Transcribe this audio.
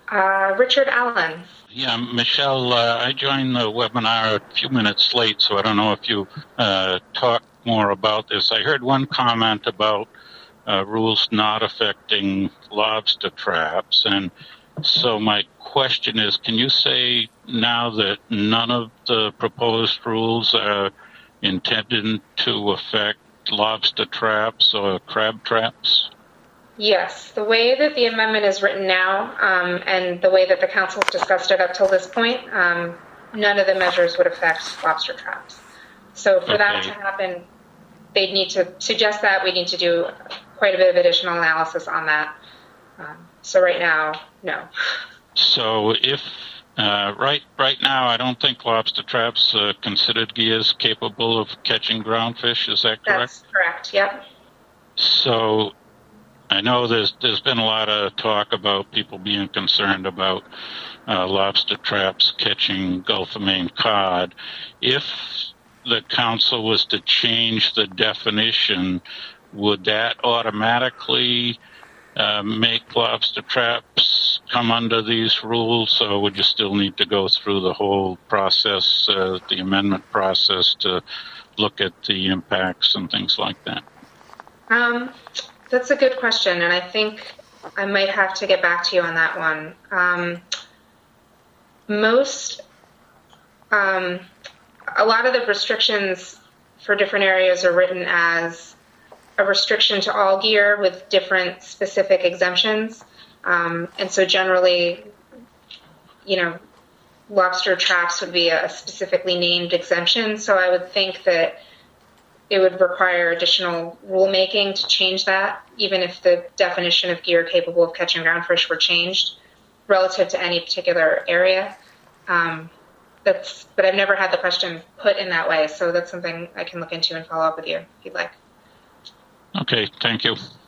Richard Allen. Yeah, Michelle, I joined the webinar a few minutes late, so I don't know if you talked more about this. I heard one comment about rules not affecting lobster traps, and so my question is, can you say now that none of the proposed rules are intended to affect lobster traps or crab traps? Yes, the way that the amendment is written now, and the way that the council's discussed it up till this point, none of the measures would affect lobster traps. So for that to happen, they'd need to suggest that. We need to do quite a bit of additional analysis on that. So right now, no. So if right now, I don't think lobster traps are considered gears capable of catching groundfish. Is that correct? That's correct. Yep. So I know there's been a lot of talk about people being concerned about lobster traps catching Gulf of Maine cod. If the council was to change the definition, would that automatically make lobster traps come under these rules, or would you still need to go through the whole process, the amendment process, to look at the impacts and things like that? That's a good question, and I think I might have to get back to you on that one. A lot of the restrictions for different areas are written as a restriction to all gear with different specific exemptions. And so generally, lobster traps would be a specifically named exemption. So I would think that it would require additional rulemaking to change that, even if the definition of gear capable of catching groundfish were changed relative to any particular area. But I've never had the question put in that way, so that's something I can look into and follow up with you if you'd like. Okay, thank you.